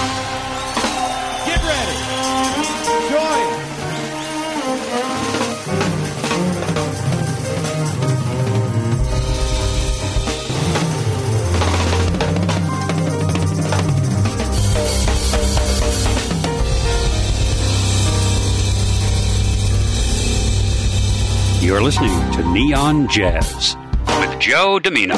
Get ready. Join. You're listening to Neon Jazz with Joe Domino.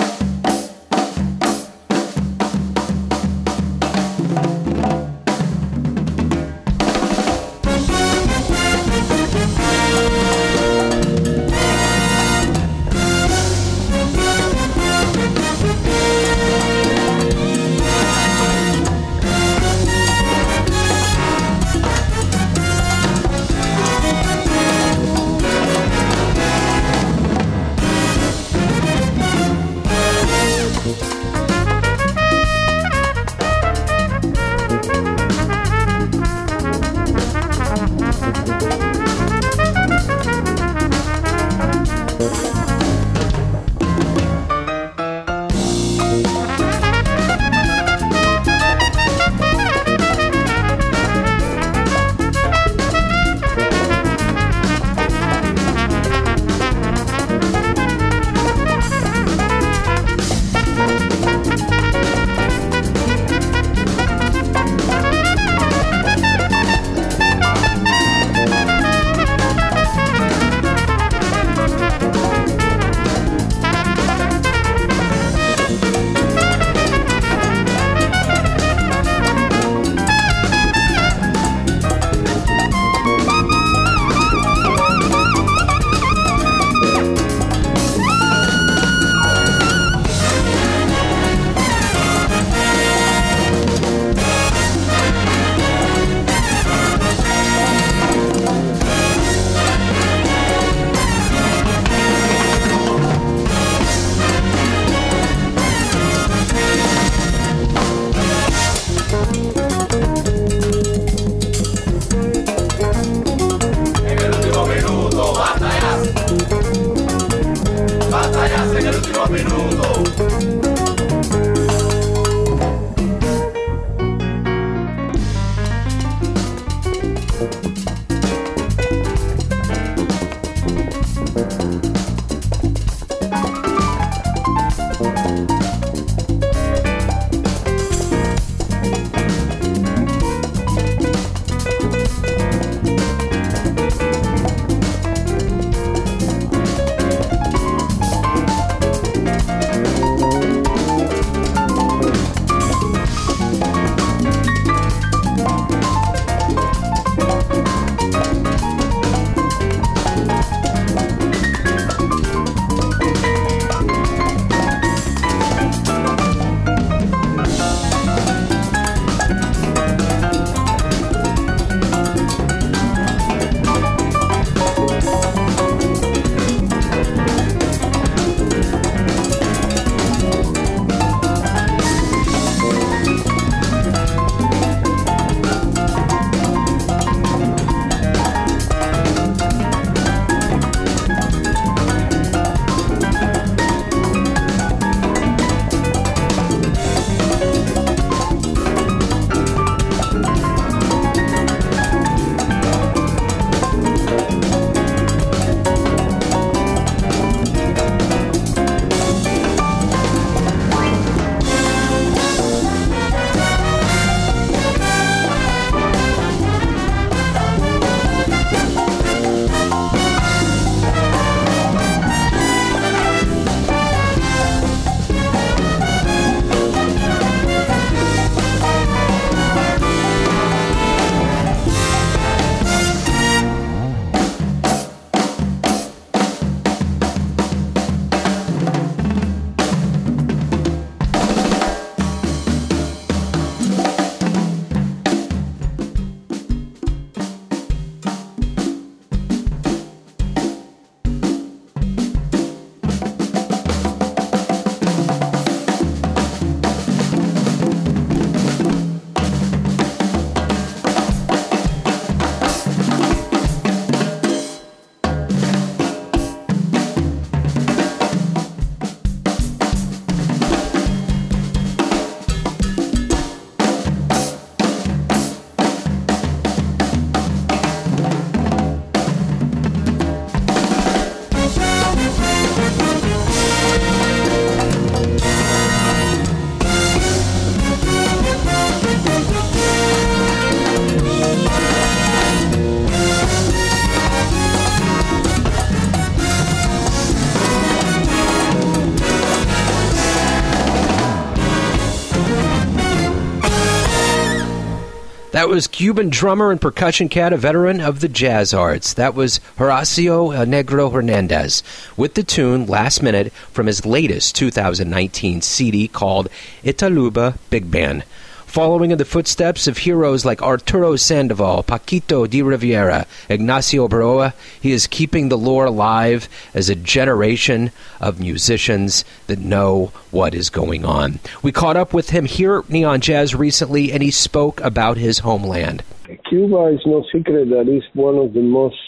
That was Cuban drummer and percussion cat, a veteran of the jazz arts. That was Horacio El Negro Hernandez with the tune Last Minute from his latest 2019 CD called Italuba Big Band. Following in the footsteps of heroes like Arturo Sandoval, Paquito de Rivera, Ignacio Baroa, he is keeping the lore alive as a generation of musicians that know what is going on. We caught up with him here at Neon Jazz recently, and he spoke about his homeland. Cuba is no secret that it's one of the most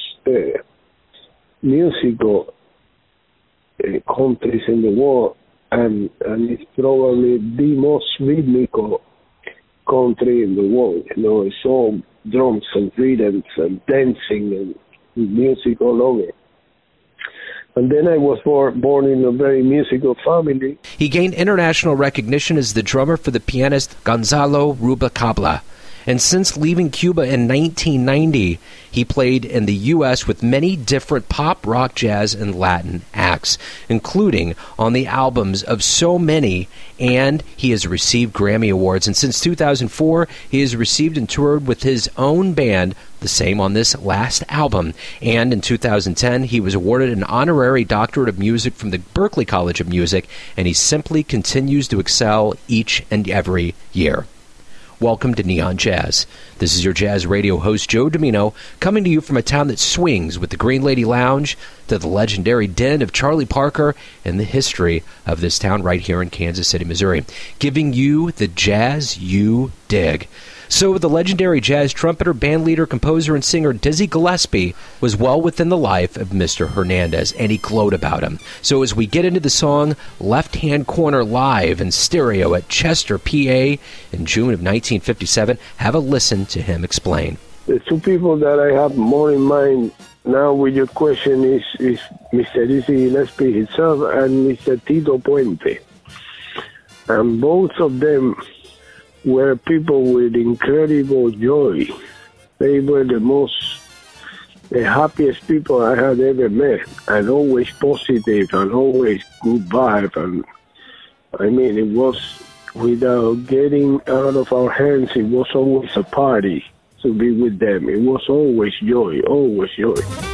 musical countries in the world, and it's probably the most rhythmical country in the world. It's all drums and rhythms and dancing and music all over. And then I was born in a very musical family. He gained international recognition as the drummer for the pianist Gonzalo Rubalcaba. And since leaving Cuba in 1990, he played in the U.S. with many different pop, rock, jazz, and Latin acts, including on the albums of so many, and he has received Grammy Awards. And since 2004, he has received and toured with his own band, the same on this last album. And in 2010, he was awarded an honorary doctorate of music from the Berklee College of Music, and he simply continues to excel each and every year. Welcome to Neon Jazz. This is your jazz radio host, Joe Domino, coming to you from a town that swings with the Green Lady Lounge to the legendary den of Charlie Parker and the history of this town right here in Kansas City, Missouri, giving you the jazz you dig. So the legendary jazz trumpeter, bandleader, composer, and singer Dizzy Gillespie was well within the life of Mr. Hernandez, and he glowed about him. So as we get into the song Left Hand Corner live in stereo at Chester, PA in June of 1957, have a listen to him explain. The two people that I have more in mind now with your question is Mr. Dizzy Gillespie himself and Mr. Tito Puente. And both of them were people with incredible joy. They were the happiest people I had ever met, and always positive and always good vibe. And I mean, it was, without getting out of our hands, it was always a party to be with them. It was always joy, always joy.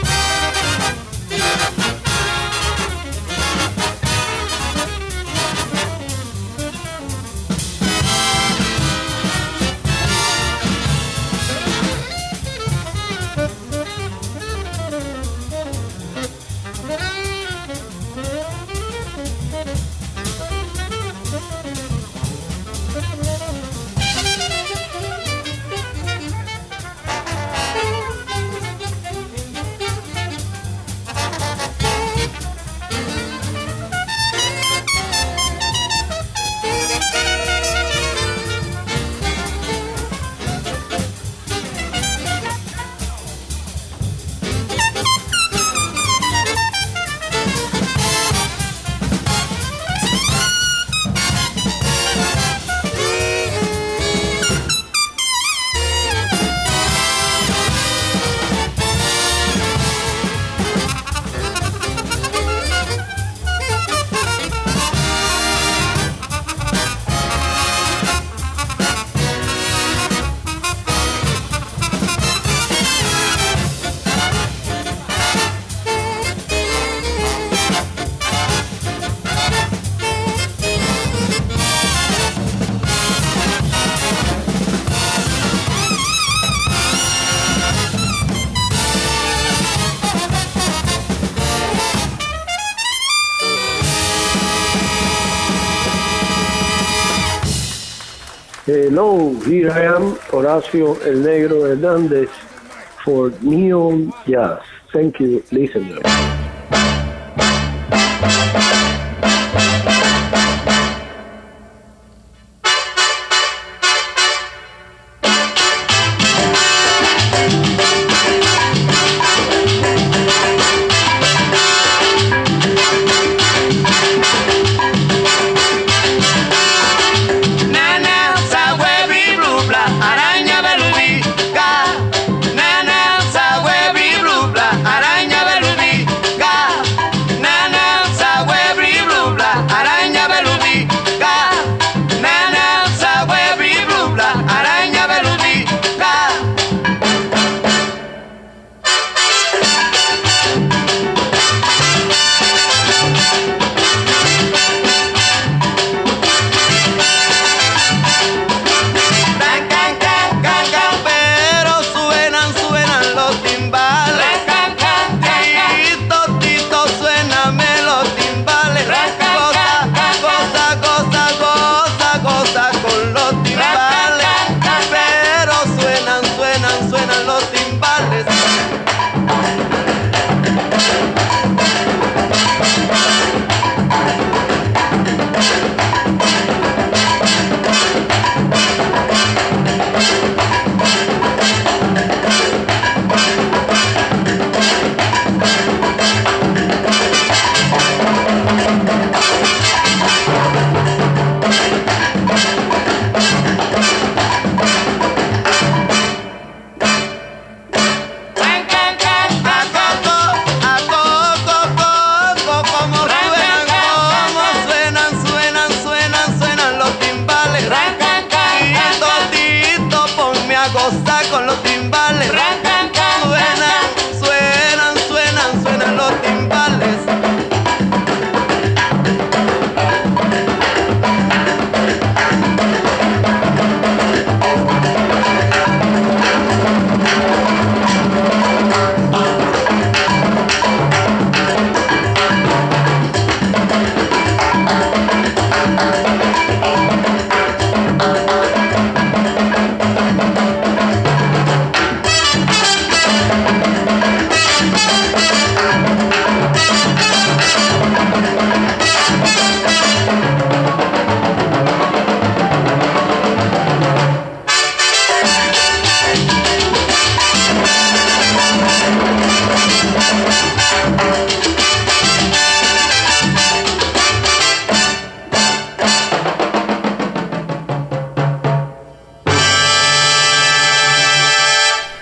Hello, here I am, Horacio El Negro Hernandez for Neon Jazz. Thank you, listeners. Araña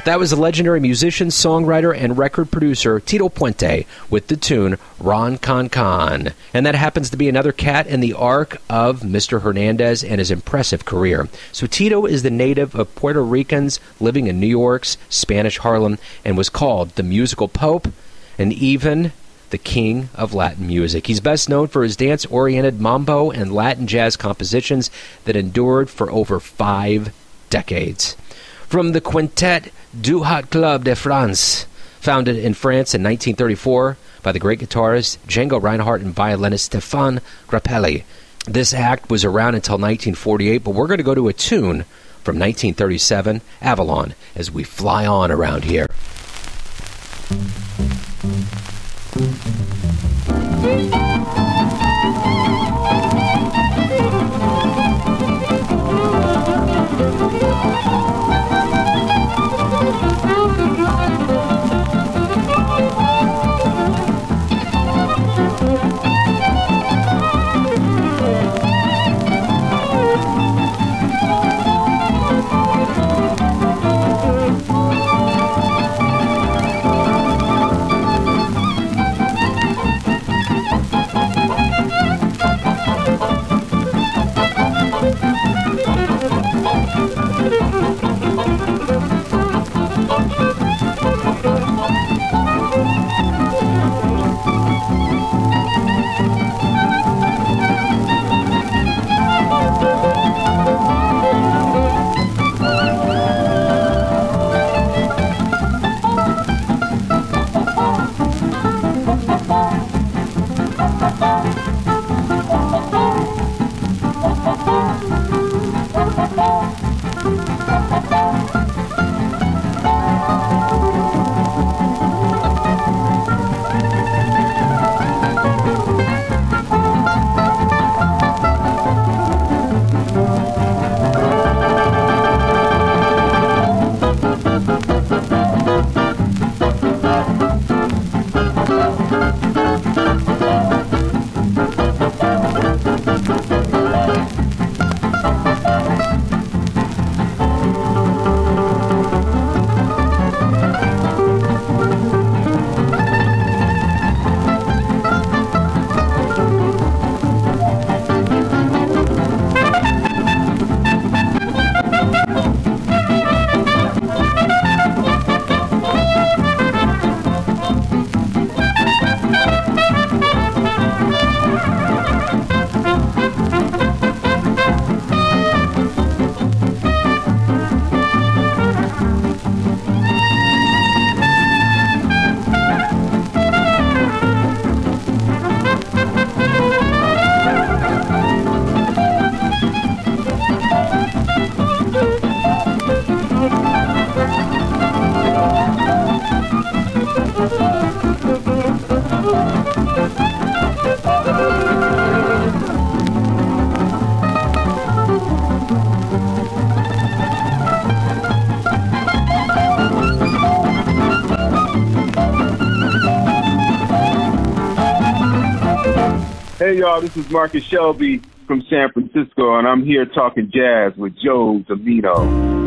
That was the legendary musician, songwriter, and record producer Tito Puente with the tune Ron Con Con. And that happens to be another cat in the arc of Mr. Hernandez and his impressive career. So Tito is the native of Puerto Ricans living in New York's Spanish Harlem and was called the musical Pope and even the king of Latin music. He's best known for his dance-oriented mambo and Latin jazz compositions that endured for over 5 decades. From the Quintet du Hot Club de France, founded in France in 1934 by the great guitarist Django Reinhardt and violinist Stéphane Grappelli. This act was around until 1948, but we're going to go to a tune from 1937, Avalon, as we fly on around here. Hey, y'all, this is Marcus Shelby from San Francisco, and I'm here talking jazz with Joe Domino.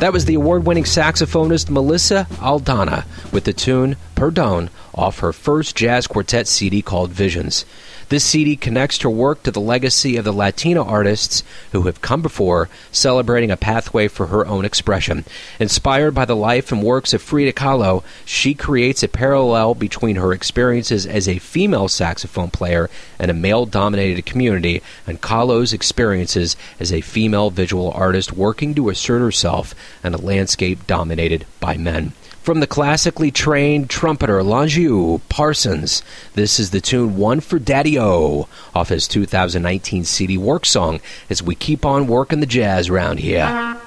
That was the award-winning saxophonist Melissa Aldana with the tune Perdón off her first jazz quartet CD called Visions. This CD connects her work to the legacy of the Latina artists who have come before, celebrating a pathway for her own expression. Inspired by the life and works of Frida Kahlo, she creates a parallel between her experiences as a female saxophone player in a male-dominated community and Kahlo's experiences as a female visual artist working to assert herself in a landscape dominated by men. From the classically trained trumpeter Longiu Parsons, this is the tune One for Daddy-O off his 2019 CD Work Song as we keep on working the jazz round here.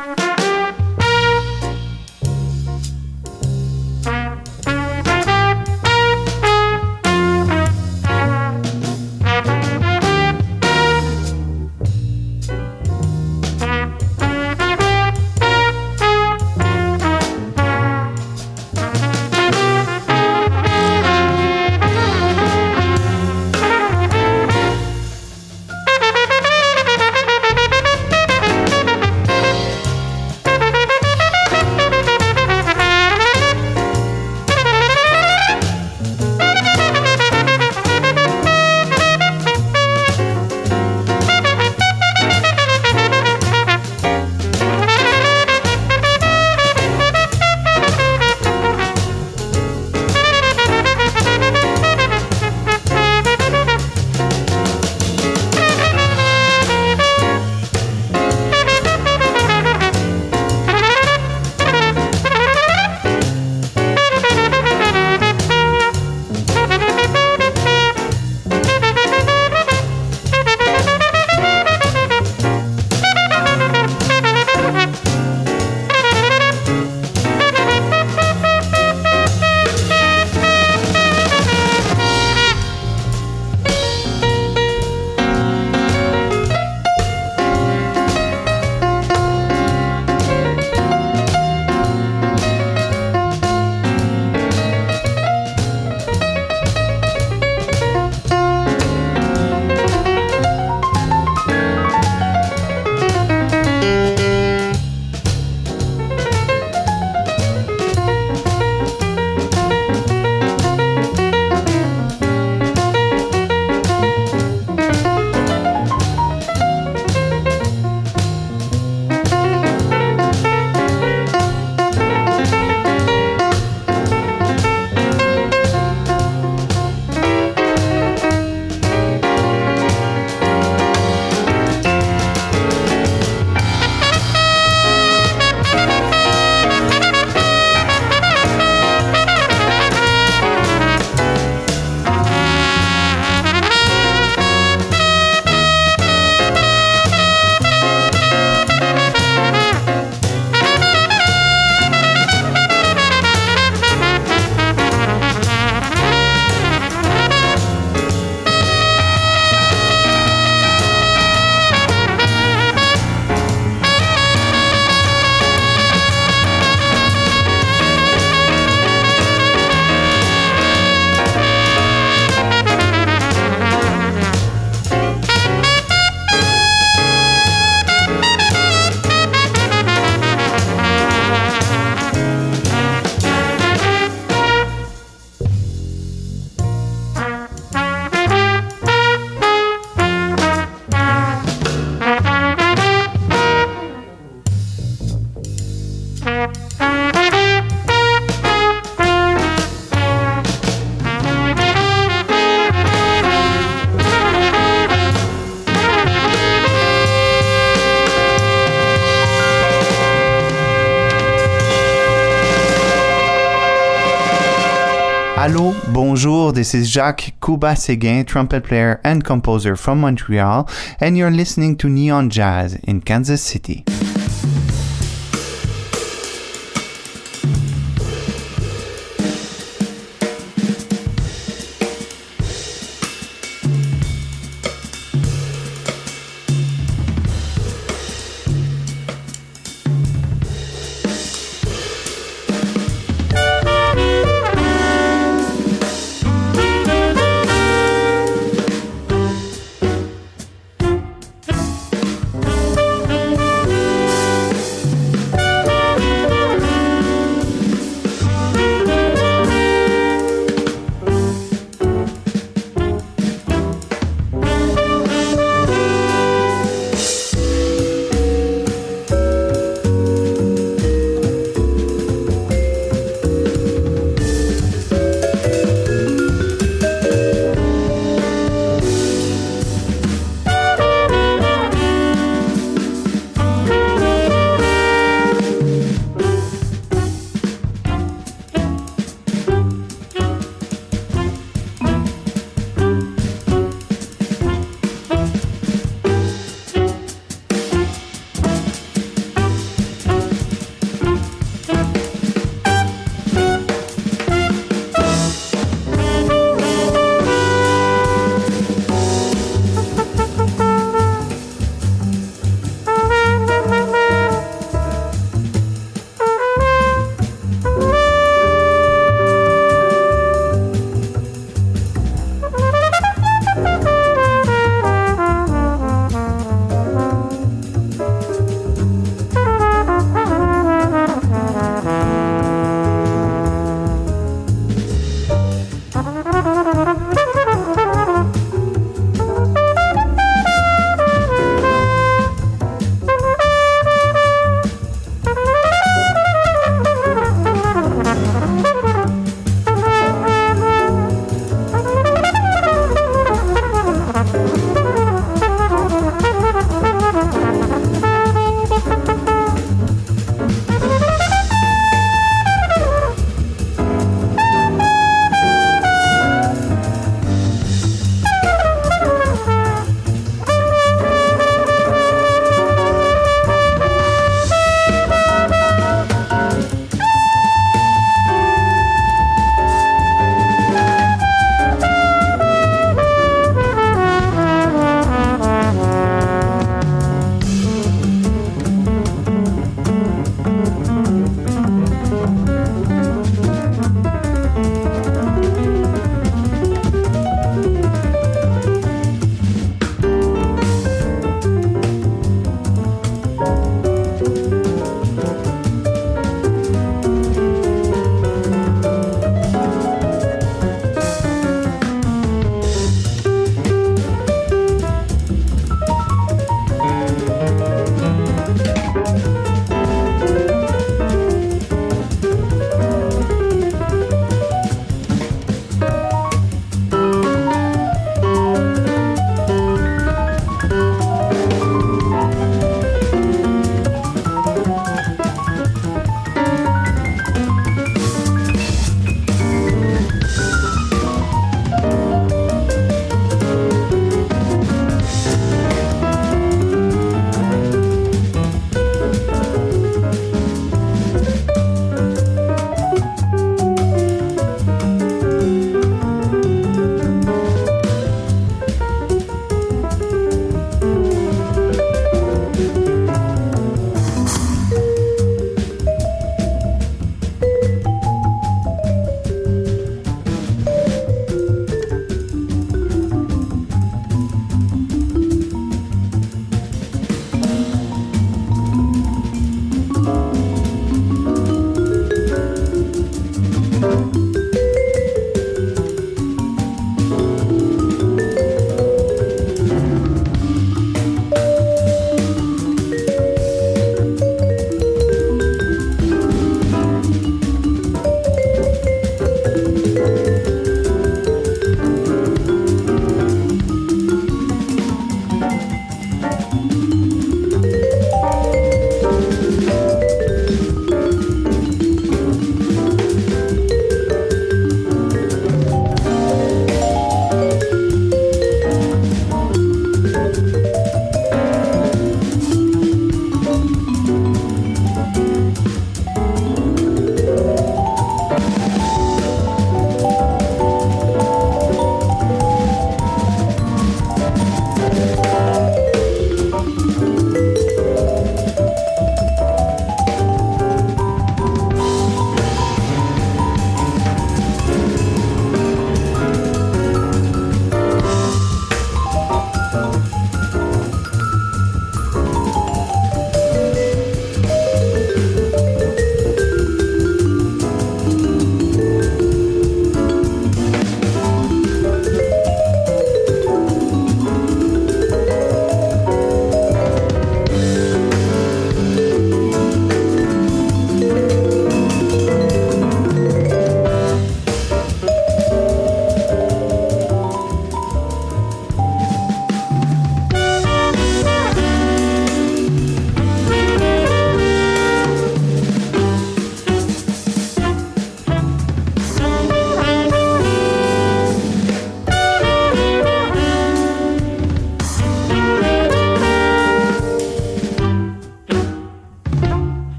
Hello, bonjour, this is Jacques Cuba-Séguin, trumpet player and composer from Montreal, and you're listening to Neon Jazz in Kansas City.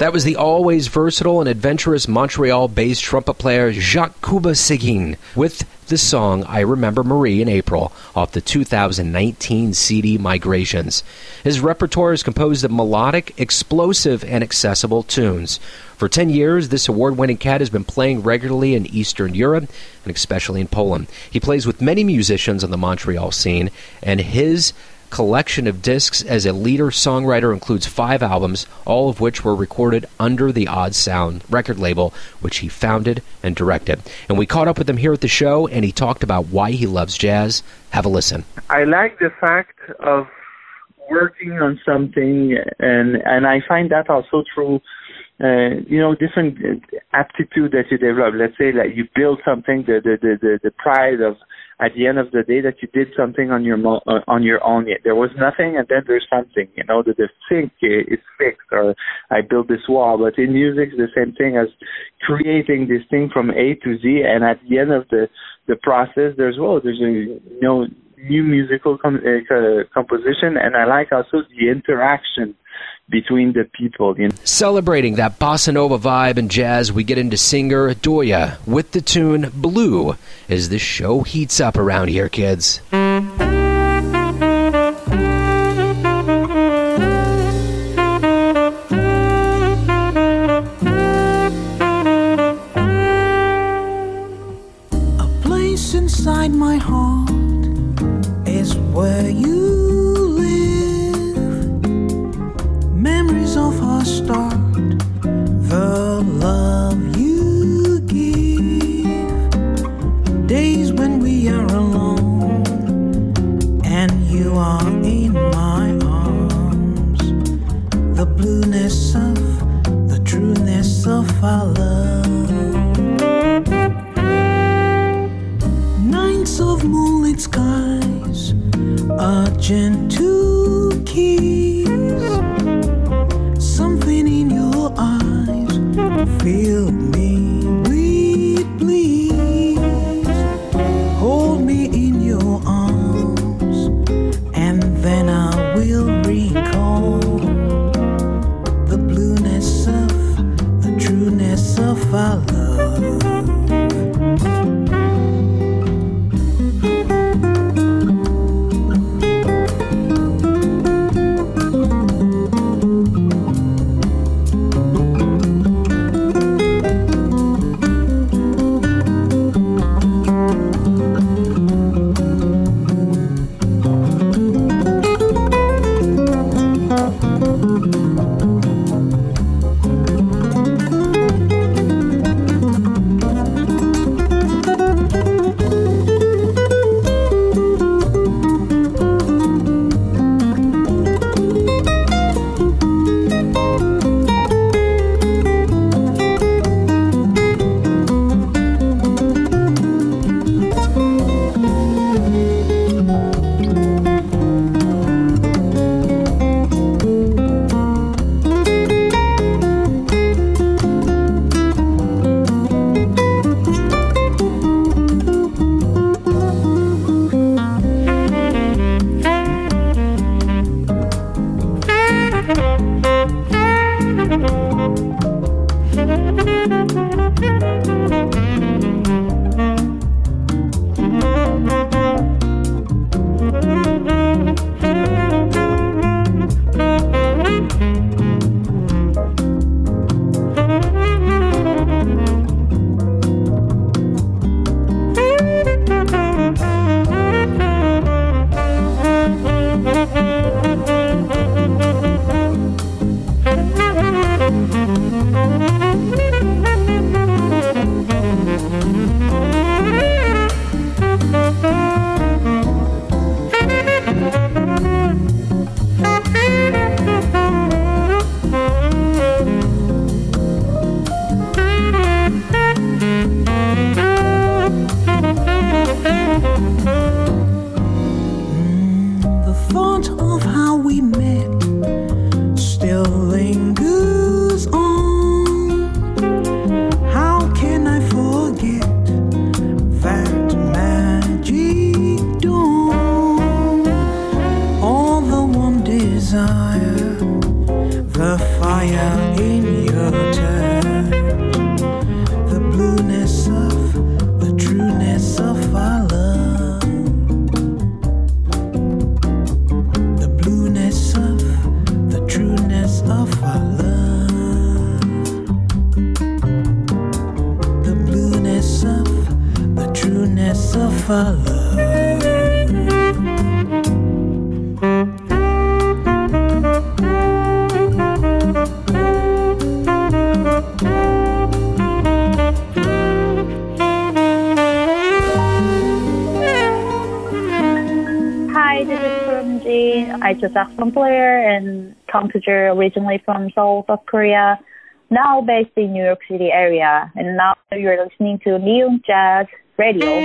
That was the always versatile and adventurous Montreal-based trumpet player Jacques Cuba Seguin with the song I Remember Marie in April off the 2019 CD Migrations. His repertoire is composed of melodic, explosive, and accessible tunes. For 10 years, this award-winning cat has been playing regularly in Eastern Europe, and especially in Poland. He plays with many musicians on the Montreal scene, and his collection of discs as a leader-songwriter includes 5 albums, all of which were recorded under the Odd Sound record label, which he founded and directed. And we caught up with him here at the show, and he talked about why he loves jazz. Have a listen. I like the fact of working on something, and I find that also through different aptitude that you develop. Let's say like you build something, the pride of at the end of the day that you did something on your own. There was nothing, and then there's something. The sink is fixed, or I built this wall. But in music, it's the same thing as creating this thing from A to Z, and at the end of the process, there's a new musical composition, and I like also the interaction between the people. Celebrating that bossa nova vibe and jazz, we get into singer Doya with the tune Blue as the show heats up around here, kids. A place inside my heart is where you of our start, the love you give, days when we are alone and you are in my arms, the blueness of the trueness of our love, nights of moonlit skies, a gentle kiss, something in your eyes fill me with bliss. Hold me in your arms, and then I will recall the blueness of the trueness of our love. desire, the fire in your promise of our love. Hi, this is from Jane. I'm a saxophone player and composer originally from Seoul, South Korea, now based in New York City area. And now you're listening to Neon Jazz Radio.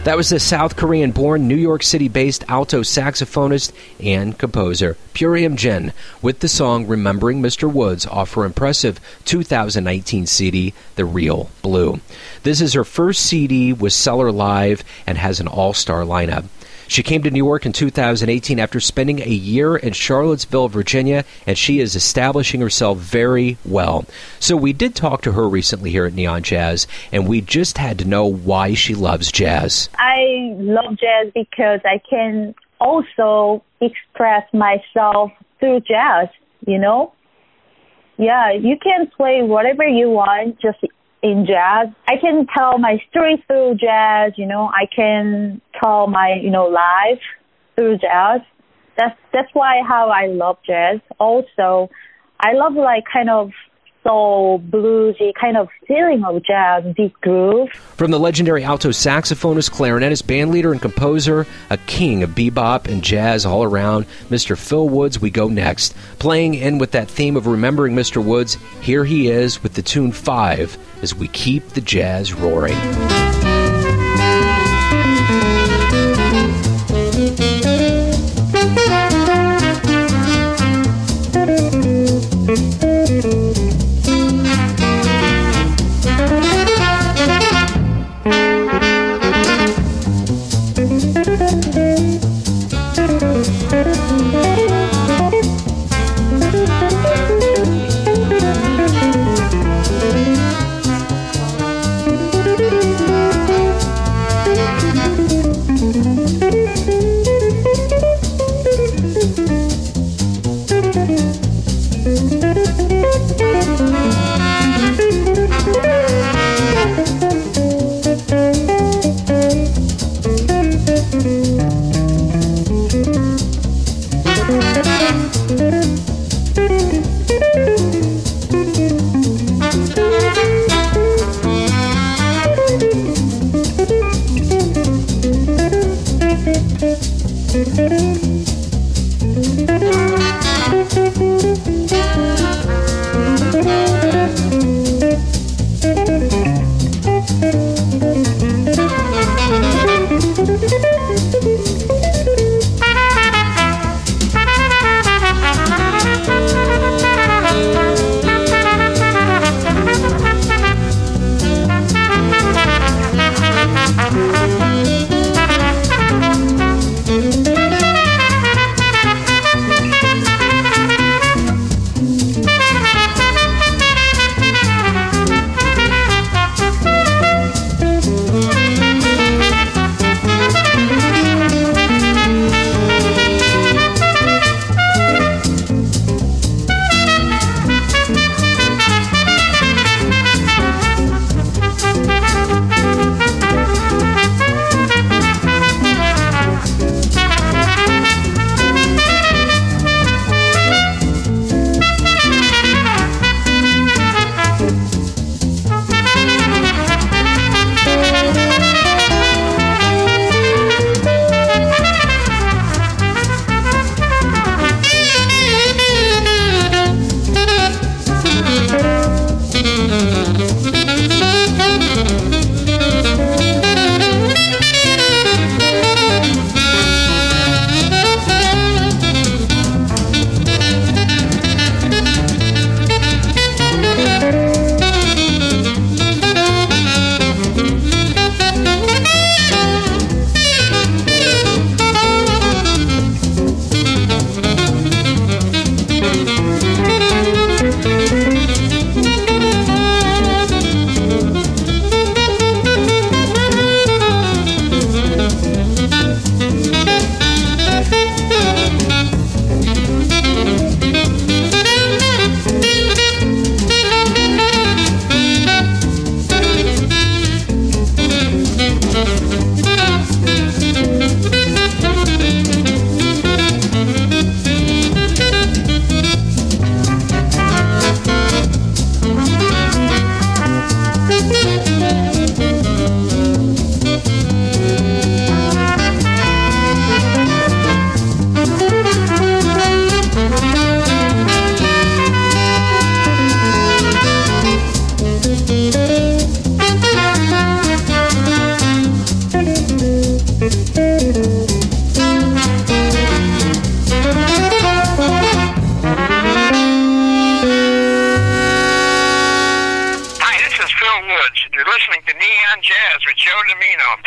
That was the South Korean-born, New York City-based alto saxophonist and composer Purium Jin with the song Remembering Mr. Woods off her impressive 2019 CD, The Real Blue. This is her first CD with Cellar Live and has an all-star lineup. She came to New York in 2018 after spending a year in Charlottesville, Virginia, and she is establishing herself very well. So we did talk to her recently here at Neon Jazz, and we just had to know why she loves jazz. I love jazz because I can also express myself through jazz, you know? Yeah, you can play whatever you want just in jazz. I can tell my story through jazz, you know. I can tell my, life through jazz. That's why how I love jazz. Also, I love kind of soul, bluesy kind of feeling of jazz, deep groove. From the legendary alto saxophonist, clarinetist, bandleader, and composer, a king of bebop and jazz all around, Mr. Phil Woods, we go next. Playing in with that theme of Remembering Mr. Woods, here he is with the tune 5 as we keep the jazz roaring.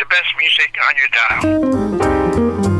best music on your dial.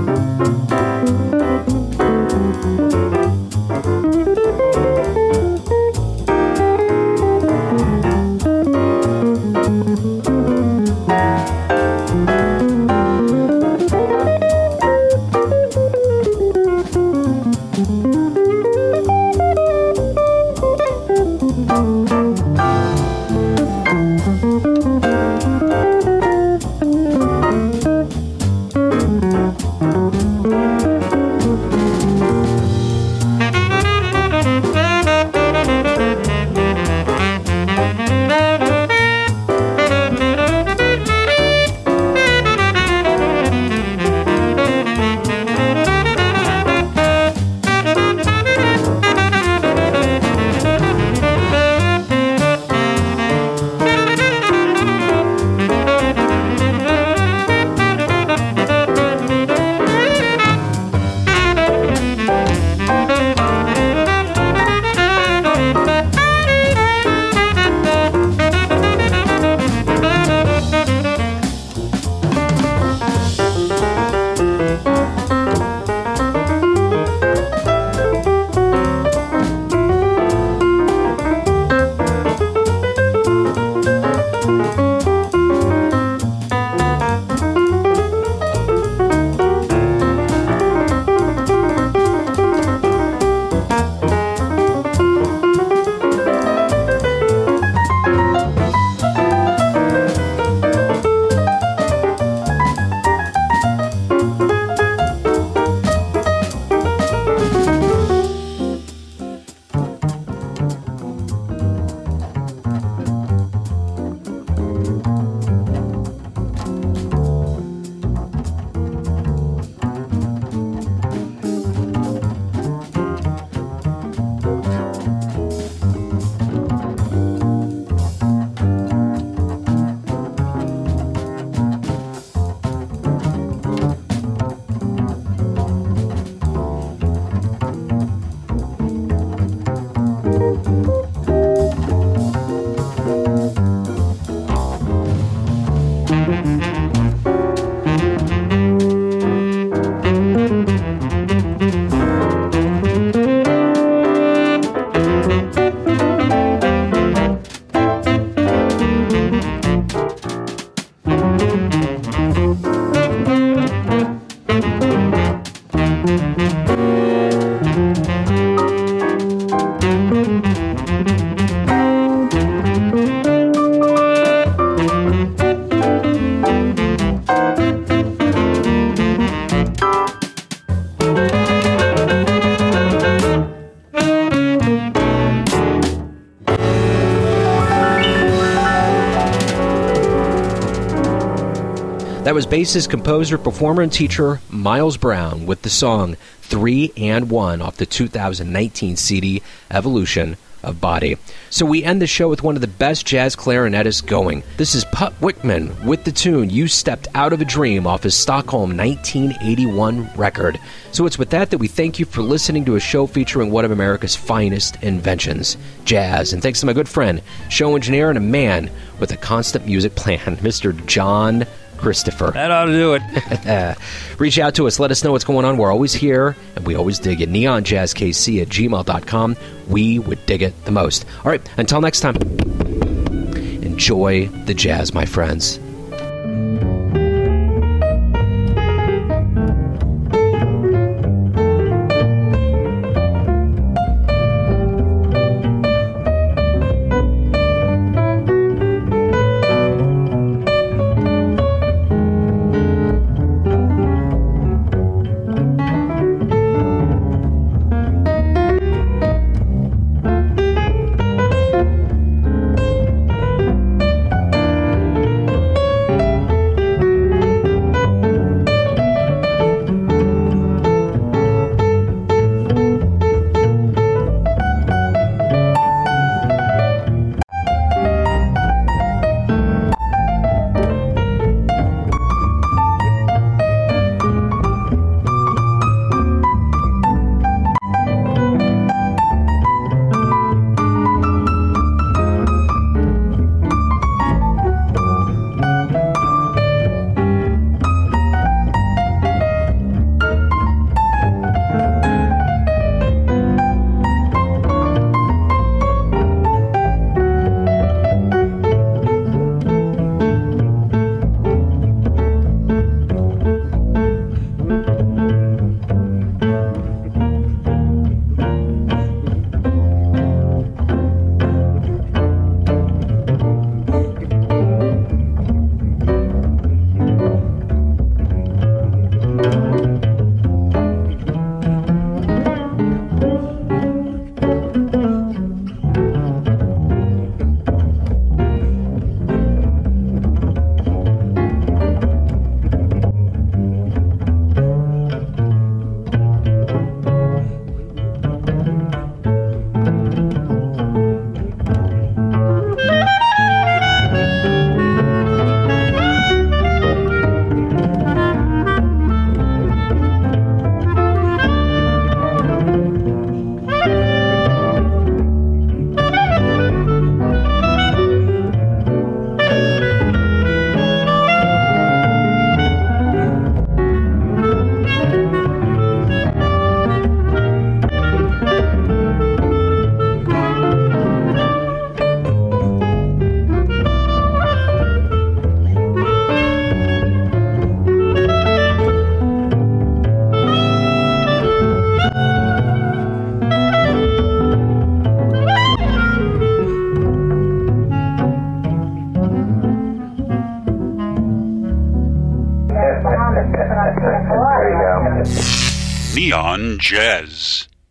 That was bassist, composer, performer, and teacher Miles Brown with the song 3 and 1 off the 2019 CD Evolution of Body. So we end the show with one of the best jazz clarinetists going. This is Put Wickman with the tune You Stepped Out of a Dream off his Stockholm 1981 record. So it's with that we thank you for listening to a show featuring one of America's finest inventions, jazz. And thanks to my good friend, show engineer, and a man with a constant music plan, Mr. John Christopher. That ought to do it. Reach out to us. Let us know what's going on. We're always here, and we always dig it. NeonJazzKC@gmail.com. We would dig it the most. All right, until next time, enjoy the jazz, my friends. Neon Jazz.